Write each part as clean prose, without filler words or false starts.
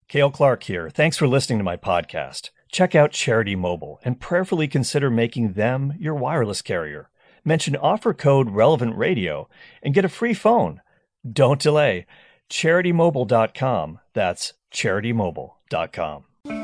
Cale Clark here. Thanks for listening to my podcast. Check out Charity Mobile and prayerfully consider making them your wireless carrier. Mention offer code Relevant Radio and get a free phone. Don't delay. CharityMobile.com. That's CharityMobile.com.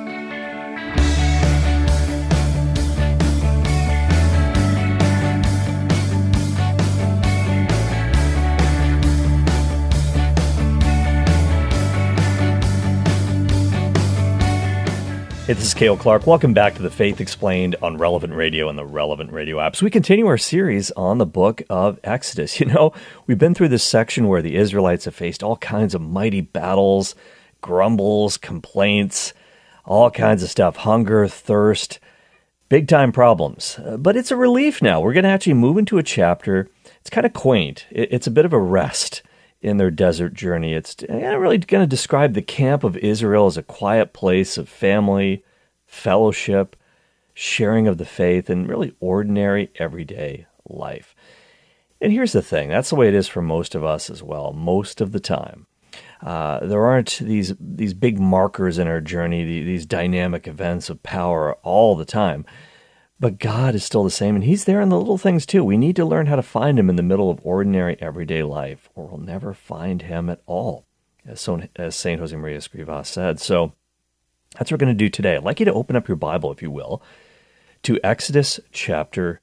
Hey, this is Cale Clark. Welcome back to The Faith Explained on Relevant Radio and the Relevant Radio apps. We continue our series on the book of Exodus. You know, we've been through this section where the Israelites have faced all kinds of mighty battles, grumbles, complaints, all kinds of stuff, hunger, thirst, big-time problems. But it's a relief now. We're going to actually move into a chapter. It's kind of quaint. It's a bit of a rest in their desert journey. It's really going to describe the camp of Israel as a quiet place of family, fellowship, sharing of the faith, and really ordinary, everyday life. And here's the thing. That's the way it is for most of us as well, most of the time. There aren't these big markers in our journey, these dynamic events of power all the time. But God is still the same, and He's there in the little things too. We need to learn how to find Him in the middle of ordinary, everyday life, or we'll never find Him at all, as St. Josemaria Escrivá said. So that's what we're going to do today. I'd like you to open up your Bible, if you will, to Exodus chapter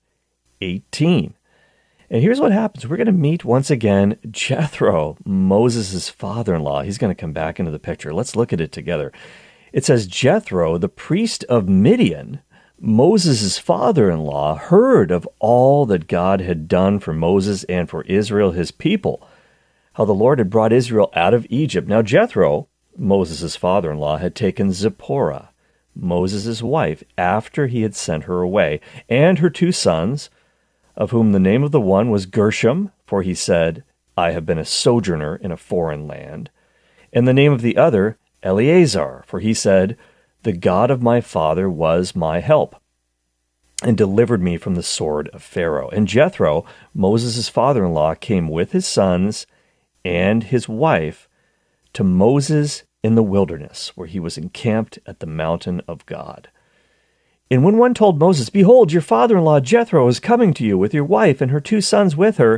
18. And here's what happens. We're going to meet once again Jethro, Moses' father-in-law. He's going to come back into the picture. Let's look at it together. It says, Jethro, the priest of Midian, Moses' father-in-law, heard of all that God had done for Moses and for Israel, his people, how the Lord had brought Israel out of Egypt. Now Jethro, Moses' father-in-law, had taken Zipporah, Moses' wife, after he had sent her away, and her 2 sons, of whom the name of the one was Gershom, for he said, I have been a sojourner in a foreign land, and the name of the other, Eleazar, for he said, the God of my father was my help, and delivered me from the sword of Pharaoh. And Jethro, Moses' father-in-law, came with his sons and his wife to Moses in the wilderness, where he was encamped at the mountain of God. And when one told Moses, Behold, your father-in-law Jethro is coming to you with your wife and her 2 sons with her,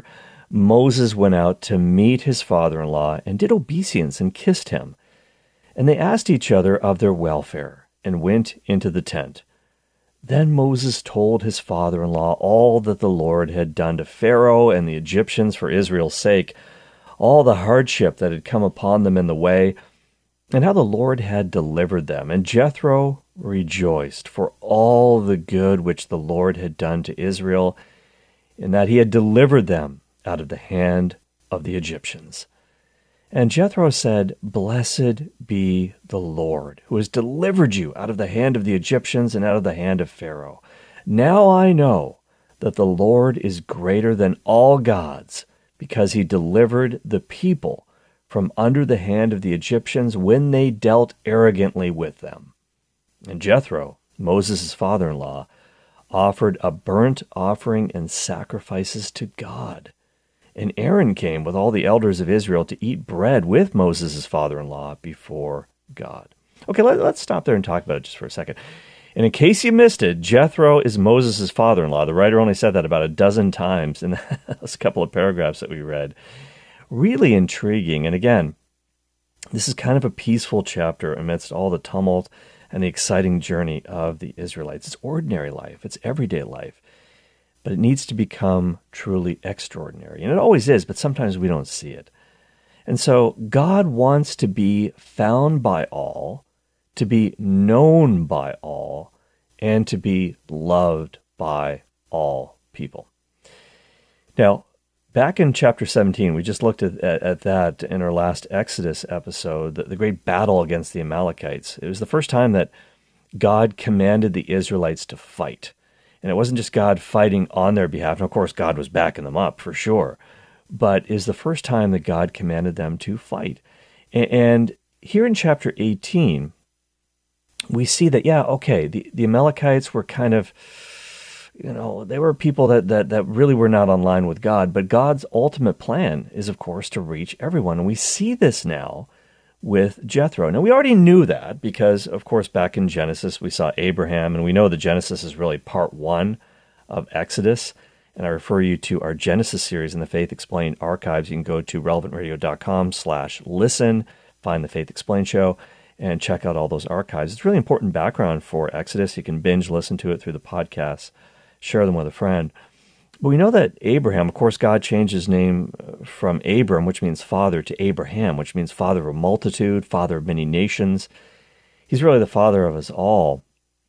Moses went out to meet his father-in-law and did obeisance and kissed him. And they asked each other of their welfare, and went into the tent. Then Moses told his father-in-law all that the Lord had done to Pharaoh and the Egyptians for Israel's sake, all the hardship that had come upon them in the way, and how the Lord had delivered them. And Jethro rejoiced for all the good which the Lord had done to Israel, in that he had delivered them out of the hand of the Egyptians. And Jethro said, Blessed be the Lord, who has delivered you out of the hand of the Egyptians and out of the hand of Pharaoh. Now I know that the Lord is greater than all gods, because he delivered the people from under the hand of the Egyptians when they dealt arrogantly with them. And Jethro, Moses' father-in-law, offered a burnt offering and sacrifices to God. And Aaron came with all the elders of Israel to eat bread with Moses' father-in-law before God. Okay, let's stop there and talk about it just for a second. And in case you missed it, Jethro is Moses' father-in-law. The writer only said that about a dozen times in those couple of paragraphs that we read. Really intriguing. And again, this is kind of a peaceful chapter amidst all the tumult and the exciting journey of the Israelites. It's ordinary life. It's everyday life. But it needs to become truly extraordinary. And it always is, but sometimes we don't see it. And so God wants to be found by all, to be known by all, and to be loved by all people. Now, back in chapter 17, we just looked at that in our last Exodus episode, the great battle against the Amalekites. It was the first time that God commanded the Israelites to fight. And it wasn't just God fighting on their behalf. And of course, God was backing them up for sure. But it was the first time that God commanded them to fight. And here in chapter 18, we see that, the Amalekites were kind of, they were people that really were not on line with God. But God's ultimate plan is, of course, to reach everyone. And we see this now with Jethro. Now, we already knew that because, of course, back in Genesis, we saw Abraham, and we know that Genesis is really part one of Exodus. And I refer you to our Genesis series in the Faith Explained archives. You can go to relevantradio.com/listen, find the Faith Explained show, and check out all those archives. It's really important background for Exodus. You can binge listen to it through the podcast, share them with a friend. But we know that Abraham, of course, God changed his name from Abram, which means father, to Abraham, which means father of a multitude, father of many nations. He's really the father of us all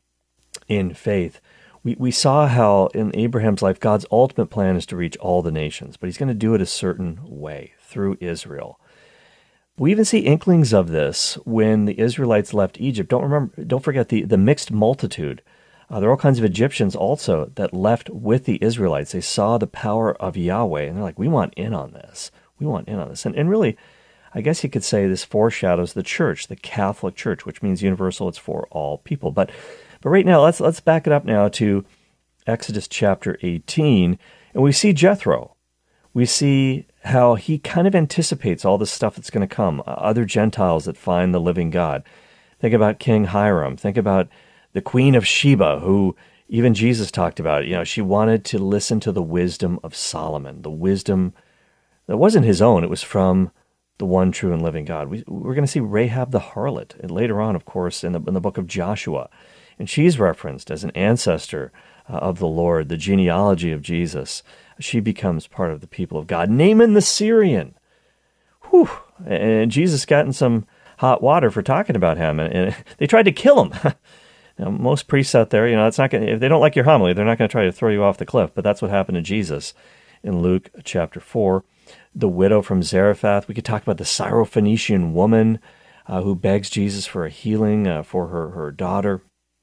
in faith. We saw how in Abraham's life, God's ultimate plan is to reach all the nations, but he's going to do it a certain way, through Israel. We even see inklings of this when the Israelites left Egypt. Don't forget the mixed multitude. There are all kinds of Egyptians also that left with the Israelites. They saw the power of Yahweh, and they're like, we want in on this. We want in on this. And really, I guess you could say this foreshadows the church, the Catholic Church, which means universal. It's for all people. But right now, let's back it up now to Exodus chapter 18, and we see Jethro. We see how he kind of anticipates all this stuff that's going to come, other Gentiles that find the living God. Think about King Hiram. Think about the Queen of Sheba, who even Jesus talked about. She wanted to listen to the wisdom of Solomon, the wisdom that wasn't his own. It was from the one true and living God. We're going to see Rahab the harlot, and later on, of course, in the book of Joshua. And she's referenced as an ancestor of the Lord, the genealogy of Jesus. She becomes part of the people of God. Naaman the Syrian. Whew. And Jesus got in some hot water for talking about him, and they tried to kill him. Now, most priests out there, it's not if they don't like your homily, they're not going to try to throw you off the cliff. But that's what happened to Jesus in Luke chapter 4. The widow from Zarephath. We could talk about the Syrophoenician woman who begs Jesus for a healing for her daughter,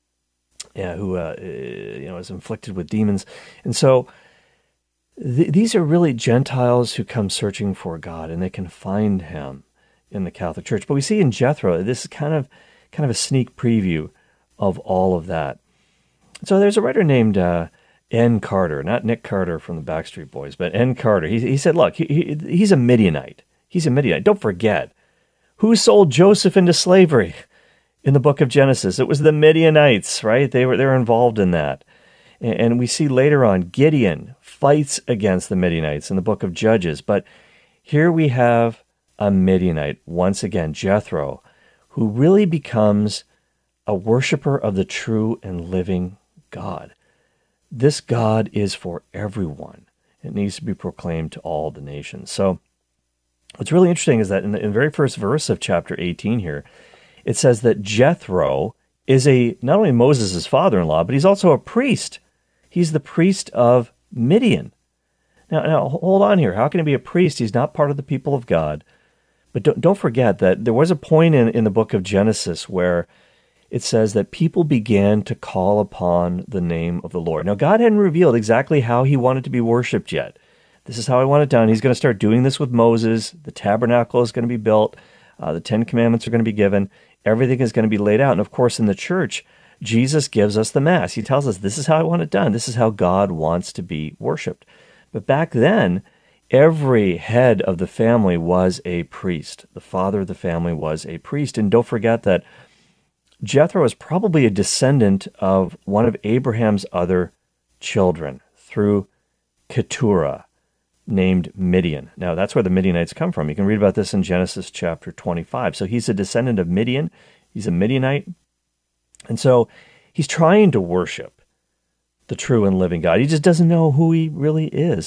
who is inflicted with demons. And so these are really Gentiles who come searching for God, and they can find him in the Catholic Church. But we see in Jethro, this is kind of a sneak preview of all of that. So there's a writer named N. Carter, not Nick Carter from the Backstreet Boys, but N. Carter. He said, look, he's a Midianite. He's a Midianite. Don't forget, who sold Joseph into slavery in the book of Genesis? It was the Midianites, right? They were involved in that. And we see later on, Gideon fights against the Midianites in the book of Judges. But here we have a Midianite, once again, Jethro, who really becomes a worshiper of the true and living God. This God is for everyone. It needs to be proclaimed to all the nations. So what's really interesting is that in the very first verse of chapter 18 here, it says that Jethro is not only Moses' father-in-law, but he's also a priest. He's the priest of Midian. Now, hold on here. How can he be a priest? He's not part of the people of God. But don't forget that there was a point in the book of Genesis where it says that people began to call upon the name of the Lord. Now, God hadn't revealed exactly how he wanted to be worshipped yet. This is how I want it done. He's going to start doing this with Moses. The tabernacle is going to be built. The Ten Commandments are going to be given. Everything is going to be laid out. And of course, in the church, Jesus gives us the Mass. He tells us, this is how I want it done. This is how God wants to be worshipped. But back then, every head of the family was a priest. The father of the family was a priest. And don't forget that Jethro is probably a descendant of one of Abraham's other children through Keturah, named Midian. Now, that's where the Midianites come from. You can read about this in Genesis chapter 25. So he's a descendant of Midian. He's a Midianite. And so he's trying to worship the true and living God. He just doesn't know who he really is.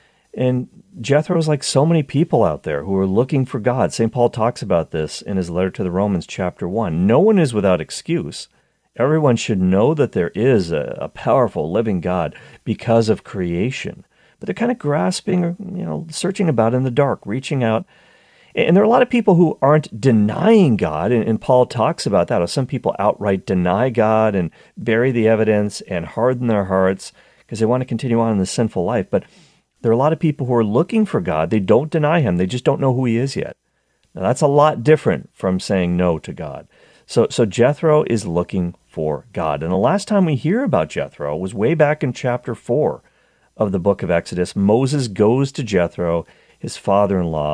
And Jethro is like so many people out there who are looking for God. St. Paul talks about this in his letter to the Romans, chapter 1. No one is without excuse. Everyone should know that there is a powerful, living God because of creation. But they're kind of grasping or, searching about in the dark, reaching out. And there are a lot of people who aren't denying God, and Paul talks about that. Some people outright deny God and bury the evidence and harden their hearts because they want to continue on in the sinful life. But there are a lot of people who are looking for God. They don't deny him. They just don't know who he is yet. Now, that's a lot different from saying no to God. So Jethro is looking for God. And the last time we hear about Jethro was way back in chapter 4 of the book of Exodus. Moses goes to Jethro, his father-in-law,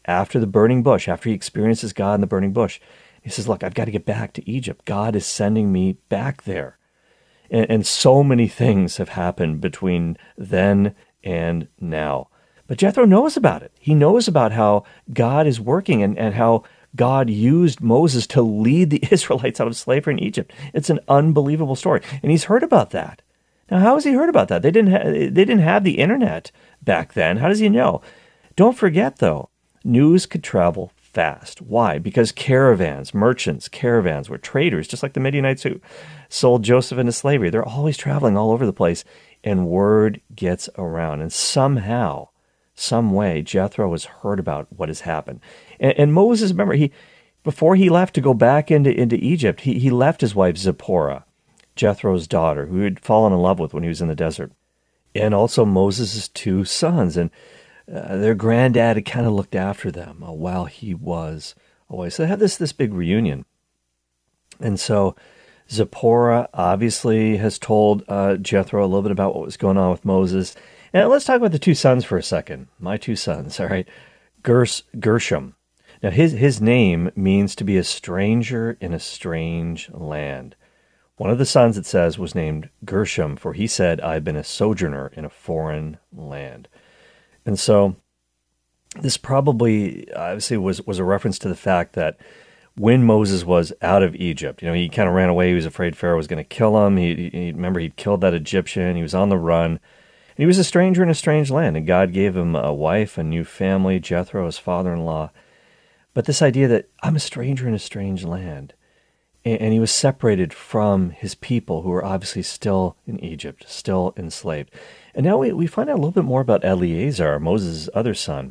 after the burning bush, after he experiences God in the burning bush, he says, look, I've got to get back to Egypt. God is sending me back there. And so many things have happened between then and now. But Jethro knows about it. He knows about how God is working and how God used Moses to lead the Israelites out of slavery in Egypt. It's an unbelievable story. And he's heard about that. Now, how has he heard about that? They didn't have the internet back then. How does he know? Don't forget, though, news could travel fast. Why? Because merchants, caravans were traders, just like the Midianites who sold Joseph into slavery. They're always traveling all over the place, and word gets around. And somehow, some way, Jethro has heard about what has happened. And Moses, remember, before he left to go back into Egypt, he left his wife Zipporah, Jethro's daughter, who he'd fallen in love with when he was in the desert, and also Moses' two sons. And their granddad had kind of looked after them while he was away. So they had this big reunion. And so Zipporah obviously has told Jethro a little bit about what was going on with Moses. And let's talk about the two sons for a second. My two sons, all right. Gershom. Now, his name means to be a stranger in a strange land. One of the sons, it says, was named Gershom, for he said, I've been a sojourner in a foreign land. And so this probably, obviously, was a reference to the fact that when Moses was out of Egypt, he kind of ran away. He was afraid Pharaoh was going to kill him. Remember, he'd killed that Egyptian. He was on the run. And he was a stranger in a strange land. And God gave him a wife, a new family, Jethro, his father-in-law. But this idea that I'm a stranger in a strange land. And he was separated from his people who were obviously still in Egypt, still enslaved. And now we find out a little bit more about Eleazar, Moses' other son.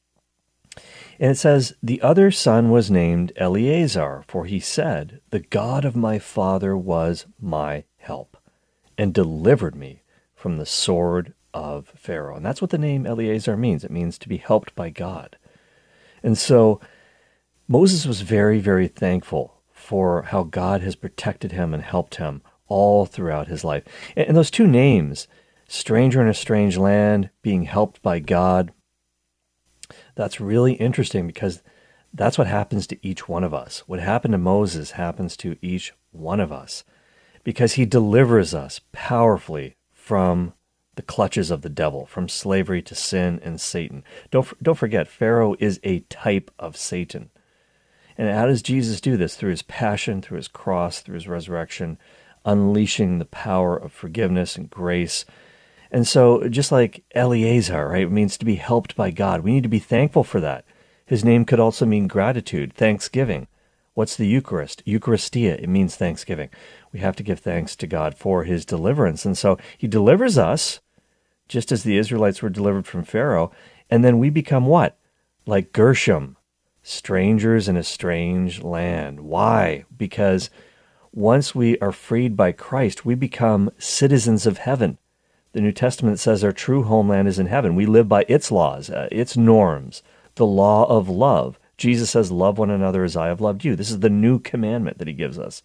And it says, the other son was named Eleazar, for he said, the God of my father was my help, and delivered me from the sword of Pharaoh. And that's what the name Eleazar means. It means to be helped by God. And so Moses was very, very thankful for how God has protected him and helped him all throughout his life. And those two names, stranger in a strange land, being helped by God, that's really interesting because that's what happens to each one of us. What happened to Moses happens to each one of us because he delivers us powerfully from the clutches of the devil, from slavery to sin and Satan. Don't forget, Pharaoh is a type of Satan. And how does Jesus do this? Through his passion, through his cross, through his resurrection, unleashing the power of forgiveness and grace. And so just like Eleazar, right, it means to be helped by God. We need to be thankful for that. His name could also mean gratitude, thanksgiving. What's the Eucharist? Eucharistia, it means thanksgiving. We have to give thanks to God for his deliverance. And so he delivers us, just as the Israelites were delivered from Pharaoh, and then we become what? Like Gershom, strangers in a strange land. Why? Because once we are freed by Christ, we become citizens of heaven. The New Testament says our true homeland is in heaven. We live by its laws, its norms, the law of love. Jesus says, love one another as I have loved you. This is the new commandment that he gives us.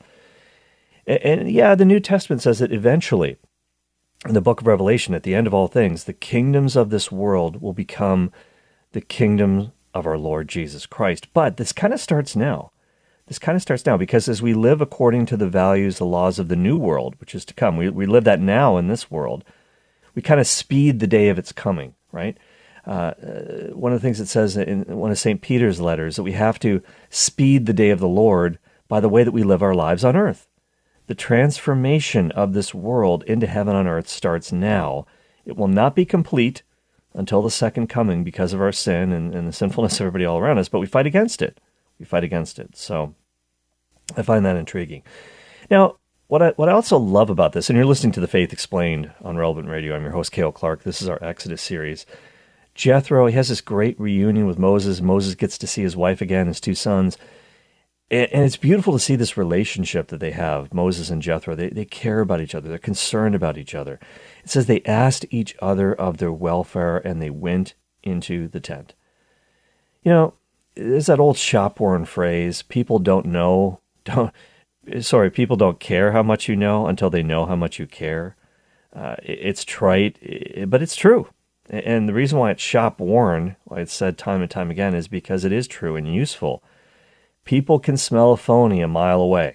And yeah, the New Testament says that eventually, in the book of Revelation, at the end of all things, the kingdoms of this world will become the kingdom of our Lord Jesus Christ. But this kind of starts now. Because as we live according to the values, the laws of the new world, which is to come, we live that now in this world, we kind of speed the day of its coming, right? One of the things it says in one of St. Peter's letters, that we have to speed the day of the Lord by the way that we live our lives on earth. The transformation of this world into heaven on earth starts now. It will not be complete until the second coming because of our sin and the sinfulness of everybody all around us, but we fight against it. So I find that intriguing. Now, what I also love about this, and you're listening to The Faith Explained on Relevant Radio. I'm your host, Cale Clark. This is our Exodus series. Jethro, he has this great reunion with Moses. Moses gets to see his wife again, his two sons. And it's beautiful to see this relationship that they have, Moses and Jethro. They care about each other. They're concerned about each other. It says they asked each other of their welfare, and they went into the tent. There's that old shop-worn phrase, people don't care how much you know until they know how much you care. It's trite, but it's true. And the reason why it's shop worn, why it's said time and time again, is because it is true and useful. People can smell a phony a mile away.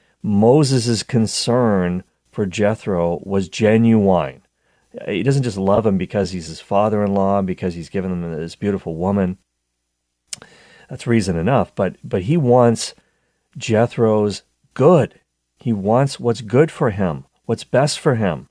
Moses' concern for Jethro was genuine. He doesn't just love him because he's his father-in-law, because he's given him this beautiful woman. That's reason enough, but he wants Jethro's good. He wants what's good for him, what's best for him.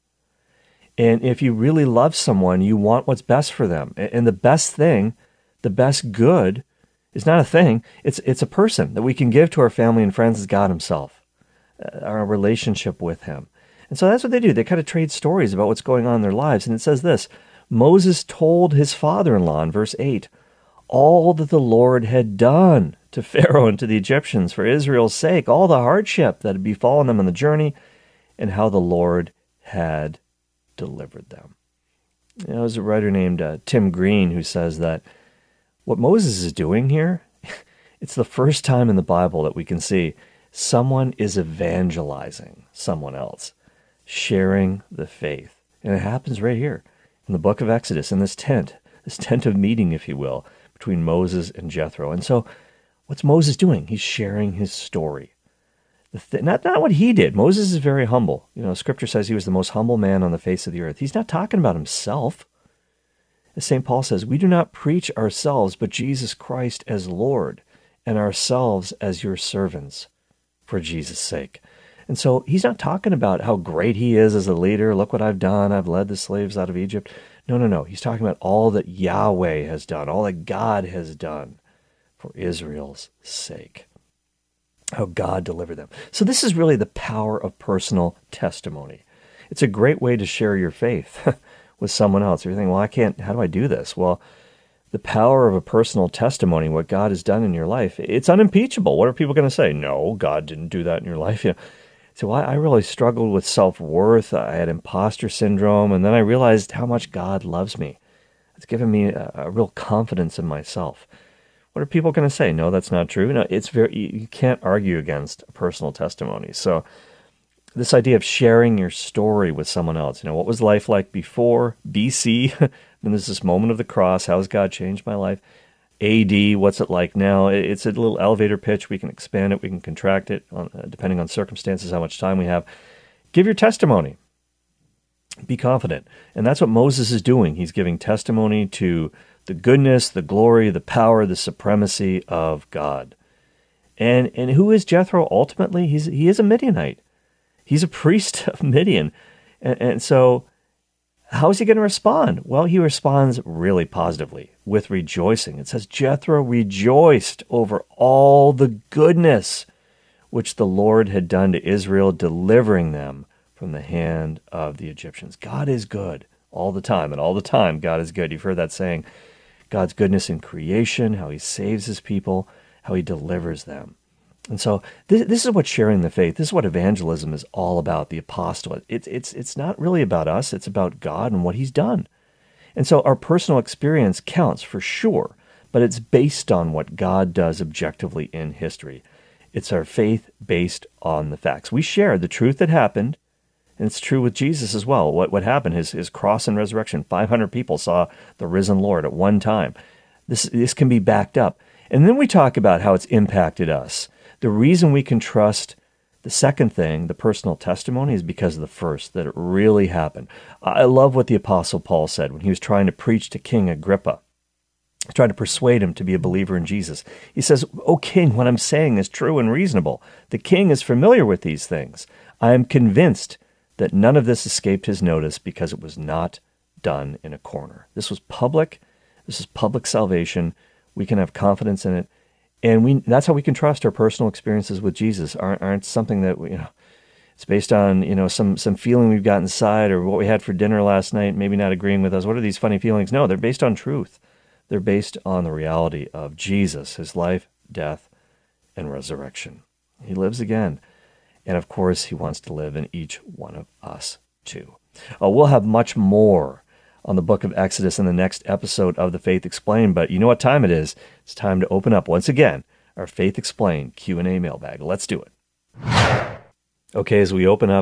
And if you really love someone, you want what's best for them. And the best thing, the best good, is not a thing. It's a person that we can give to our family and friends, is God himself, our relationship with him. And so that's what they do. They kind of trade stories about what's going on in their lives. And it says this: Moses told his father-in-law in verse 8, all that the Lord had done to Pharaoh and to the Egyptians for Israel's sake, all the hardship that had befallen them on the journey, and how the Lord had delivered them. There's a writer named Tim Green who says that what Moses is doing here, it's the first time in the Bible that we can see someone is evangelizing someone else, sharing the faith. And it happens right here in the book of Exodus, in this tent of meeting, if you will, between Moses and Jethro. And so what's Moses doing? He's sharing his story. Not what he did. Moses is very humble. Scripture says he was the most humble man on the face of the earth. He's not talking about himself. As St. Paul says, we do not preach ourselves, but Jesus Christ as Lord, and ourselves as your servants for Jesus' sake. And so he's not talking about how great he is as a leader. Look what I've done. I've led the slaves out of Egypt. No. He's talking about all that Yahweh has done, all that God has done for Israel's sake, how God delivered them. So this is really the power of personal testimony. It's a great way to share your faith with someone else. You're thinking, well, how do I do this? Well, the power of a personal testimony, what God has done in your life, it's unimpeachable. What are people going to say? No, God didn't do that in your life. So I really struggled with self-worth. I had imposter syndrome, and then I realized how much God loves me. It's given me a real confidence in myself. What are people going to say? No, that's not true. No, you can't argue against a personal testimony. So this idea of sharing your story with someone else, what was life like before, BC, then there's this moment of the cross, how has God changed my life? AD, what's it like now? It's a little elevator pitch. We can expand it, we can contract it, depending on circumstances, how much time we have. Give your testimony. Be confident. And that's what Moses is doing. He's giving testimony to the goodness, the glory, the power, the supremacy of God. And who is Jethro ultimately? He is a Midianite. He's a priest of Midian. And so how is he going to respond? Well, he responds really positively with rejoicing. It says, Jethro rejoiced over all the goodness which the Lord had done to Israel, delivering them from the hand of the Egyptians. God is good all the time, and all the time God is good. You've heard that saying, God's goodness in creation, how he saves his people, how he delivers them. And so this is what sharing the faith, this is what evangelism is all about, the apostolate. It's not really about us, it's about God and what he's done. And so our personal experience counts for sure, but it's based on what God does objectively in history. It's our faith based on the facts. We share the truth that happened, and it's true with Jesus as well. What happened, his cross and resurrection, 500 people saw the risen Lord at one time. This can be backed up. And then we talk about how it's impacted us. The reason we can trust the second thing, the personal testimony, is because of the first, that it really happened. I love what the Apostle Paul said when he was trying to preach to King Agrippa, trying to persuade him to be a believer in Jesus. He says, "O king, what I'm saying is true and reasonable. The king is familiar with these things. I am convinced that none of this escaped his notice because it was not done in a corner." This was public. This is public salvation. We can have confidence in it. And that's how we can trust our personal experiences with Jesus. Aren't something that it's based on some feeling we've got inside, or what we had for dinner last night, maybe not agreeing with us. What are these funny feelings? No, they're based on truth. They're based on the reality of Jesus, his life, death, and resurrection. He lives again. And of course, he wants to live in each one of us too. We'll have much more on the book of Exodus in the next episode of The Faith Explained, but you know what time it is. It's time to open up, once again, our Faith Explained Q&A mailbag. Let's do it. Okay, as we open up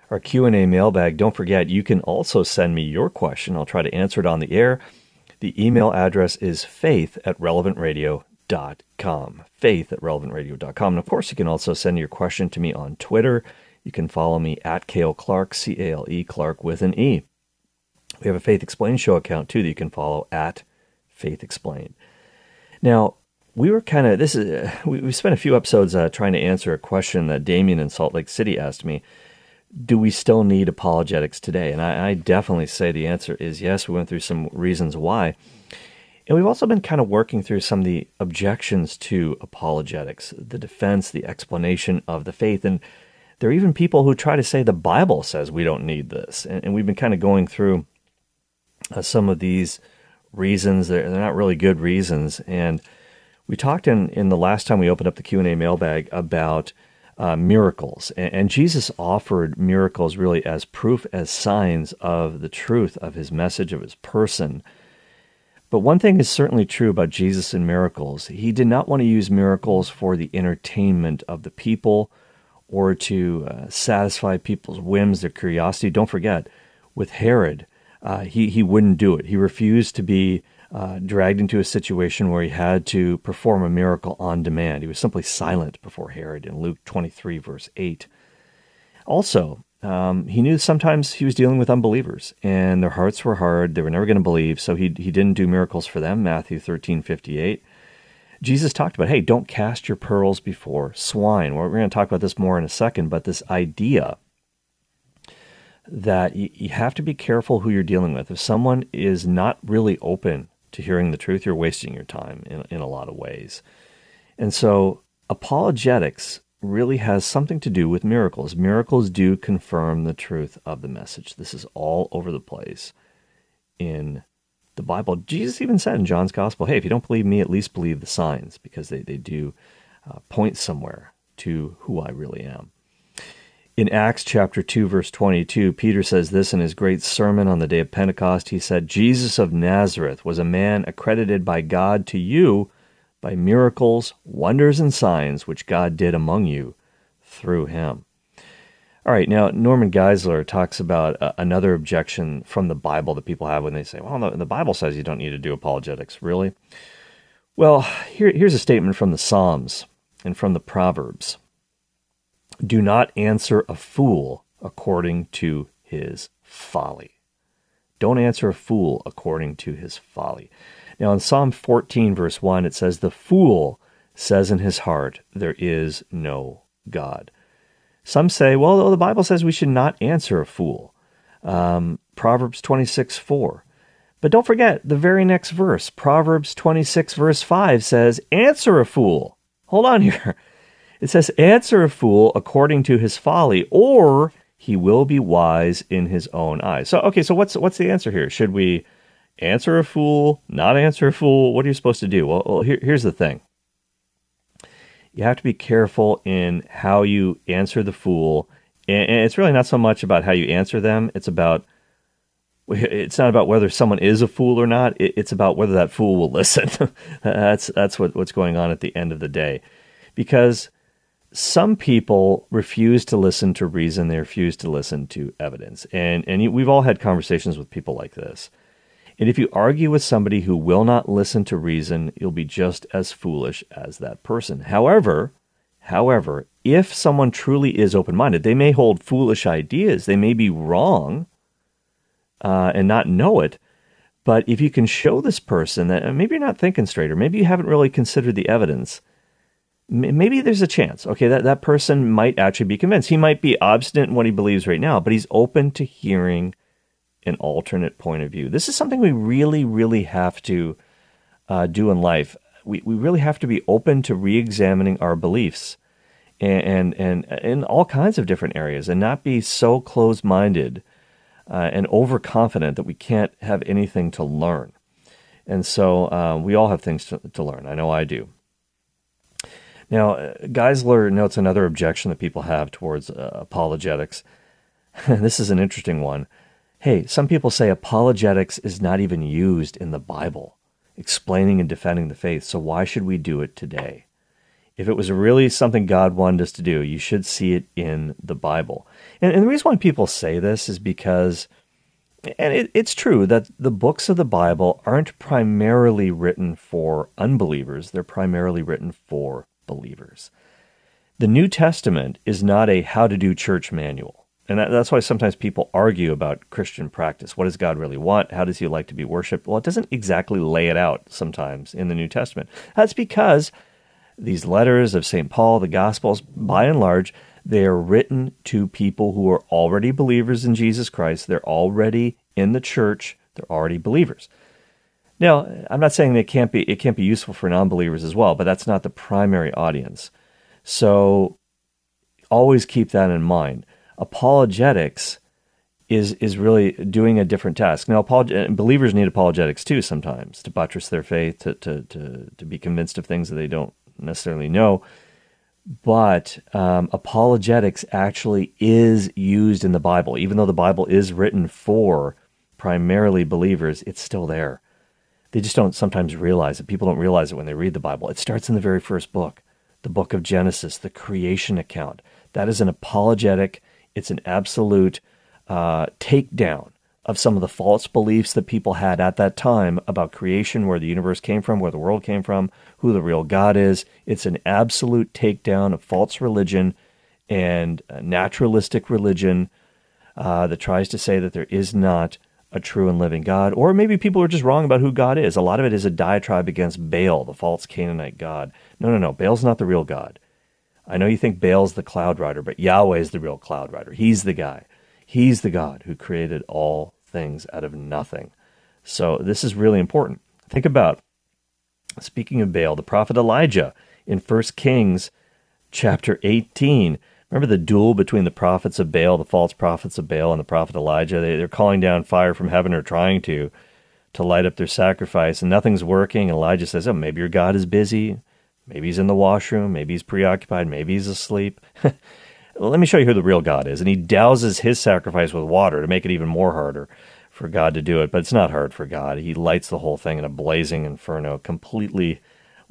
our Q&A mailbag. Don't forget, you can also send me your question. I'll try to answer it on the air. The email address is faith@relevantradio.com. Faith@relevantradio.com. And of course, you can also send your question to me on Twitter. You can follow me at Cale Clark, C-A-L-E, Clark with an E. We have a Faith Explained show account, too, that you can follow at Faith Explained. Now, we were kind of, we spent a few episodes trying to answer a question that Damien in Salt Lake City asked me. Do we still need apologetics today? And I definitely say the answer is yes. We went through some reasons why. And we've also been kind of working through some of the objections to apologetics, the defense, the explanation of the faith. And there are even people who try to say the Bible says we don't need this. And we've been kind of going through some of these reasons. They're not really good reasons. And we talked in the last time we opened up the Q&A mailbag about miracles. And Jesus offered miracles really as proof, as signs of the truth of his message, of his person. But one thing is certainly true about Jesus and miracles. He did not want to use miracles for the entertainment of the people or to satisfy people's whims, their curiosity. Don't forget, with Herod, he wouldn't do it. He refused to be dragged into a situation where he had to perform a miracle on demand. He was simply silent before Herod in Luke 23, verse 8. Also, he knew sometimes he was dealing with unbelievers, and their hearts were hard. They were never going to believe, so he didn't do miracles for them, Matthew 13:58. Jesus talked about, hey, don't cast your pearls before swine. We're going to talk about this more in a second, but this idea that you have to be careful who you're dealing with. If someone is not really open to hearing the truth, you're wasting your time in a lot of ways. And so apologetics really has something to do with miracles. Miracles do confirm the truth of the message. This is all over the place in the Bible. Jesus even said in John's Gospel, hey, if you don't believe me, at least believe the signs, because they do point somewhere to who I really am. In Acts chapter 2, verse 22, Peter says this in his great sermon on the day of Pentecost. He said, Jesus of Nazareth was a man accredited by God to you by miracles, wonders, and signs which God did among you through him. All right, now Norman Geisler talks about another objection from the Bible that people have when they say, well, the Bible says you don't need to do apologetics. Really? Well, here's a statement from the Psalms and from the Proverbs. Do not answer a fool according to his folly. Don't answer a fool according to his folly. Now in Psalm 14, verse 1, it says, the fool says in his heart, there is no God. Some say, well, the Bible says we should not answer a fool. Proverbs 26:4. But don't forget the very next verse. Proverbs 26, verse 5 says, answer a fool. Hold on here. It says, answer a fool according to his folly, or he will be wise in his own eyes. So what's the answer here? Should we answer a fool, not answer a fool? What are you supposed to do? Well, here's the thing. You have to be careful in how you answer the fool. And it's really not so much about how you answer them. It's not about whether someone is a fool or not. It's about whether that fool will listen. That's what's going on at the end of the day. Because some people refuse to listen to reason. They refuse to listen to evidence. And we've all had conversations with people like this. And if you argue with somebody who will not listen to reason, you'll be just as foolish as that person. However, if someone truly is open-minded, they may hold foolish ideas. They may be wrong and not know it. But if you can show this person that maybe you're not thinking straight, or maybe you haven't really considered the evidence, maybe there's a chance, okay, that person might actually be convinced. He might be obstinate in what he believes right now, but he's open to hearing an alternate point of view. This is something we really, really have to do in life. We really have to be open to re-examining our beliefs and in all kinds of different areas, and not be so closed-minded and overconfident that we can't have anything to learn. And so we all have things to learn. I know I do. Now, Geisler notes another objection that people have towards apologetics. This is an interesting one. Hey, some people say apologetics is not even used in the Bible, explaining and defending the faith, so why should we do it today? if it was really something God wanted us to do, you should see it in the Bible. And the reason why people say this is because, and it's true that the books of the Bible aren't primarily written for unbelievers. They're primarily written for believers. The New Testament is not a how-to-do church manual. And that's why sometimes people argue about Christian practice. What does God really want? How does he like to be worshipped? Well, it doesn't exactly lay it out sometimes in the New Testament. That's because these letters of St. Paul, the Gospels, by and large, they are written to people who are already believers in Jesus Christ. They're already in the church. They're already believers. Now, I'm not saying that it can't be useful for non-believers as well, but that's not the primary audience. So always keep that in mind. Apologetics is really doing a different task. Now, believers need apologetics too sometimes to buttress their faith, to be convinced of things that they don't necessarily know. But apologetics actually is used in the Bible. Even though the Bible is written for primarily believers, it's still there. They just don't sometimes realize it. People don't realize it when they read the Bible. It starts in the very first book. The book of Genesis, the creation account. That is an apologetic. It's an absolute takedown of some of the false beliefs that people had at that time about creation, where the universe came from, where the world came from, who the real God is. It's an absolute takedown of false religion and naturalistic religion that tries to say that there is not a true and living God. Or maybe people are just wrong about who God is. A lot of it is a diatribe against Baal, the false Canaanite god. No. Baal's not the real God. I know you think Baal's the cloud rider, but Yahweh is the real cloud rider. He's the guy. He's the God who created all things out of nothing. So this is really important. Think about, speaking of Baal, the prophet Elijah in 1 Kings chapter 18. Remember the duel between the prophets of Baal, the false prophets of Baal, and the prophet Elijah? They're calling down fire from heaven, or trying to light up their sacrifice, and nothing's working. And Elijah says, oh, maybe your God is busy. Maybe he's in the washroom. Maybe he's preoccupied. Maybe he's asleep. Well, let me show you who the real God is. And he douses his sacrifice with water to make it even more harder for God to do it. But it's not hard for God. He lights the whole thing in a blazing inferno, completely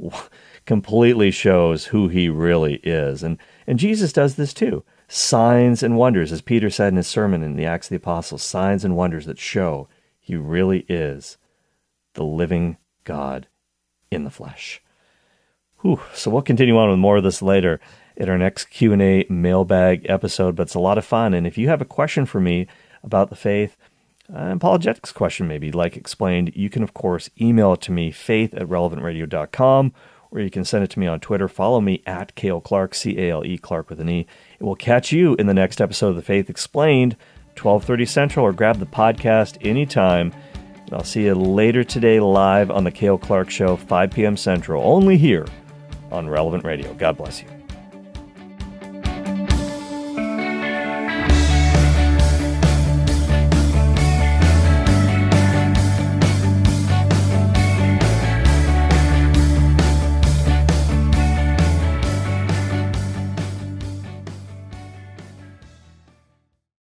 shows who he really is. And Jesus does this too. Signs and wonders, as Peter said in his sermon in the Acts of the Apostles, signs and wonders that show he really is the living God in the flesh. Whew. So we'll continue on with more of this later in our next Q&A mailbag episode, but it's a lot of fun. And if you have a question for me about the faith, an apologetics question maybe, like explained, you can, of course, email it to me, faith@relevantradio.com, or you can send it to me on Twitter. Follow me at Cale Clark, C-A-L-E, Clark with an E. It will catch you in the next episode of The Faith Explained, 12:30 Central, or grab the podcast anytime. And I'll see you later today live on The Cale Clark Show, 5 p.m. Central, only here on Relevant Radio. God bless you.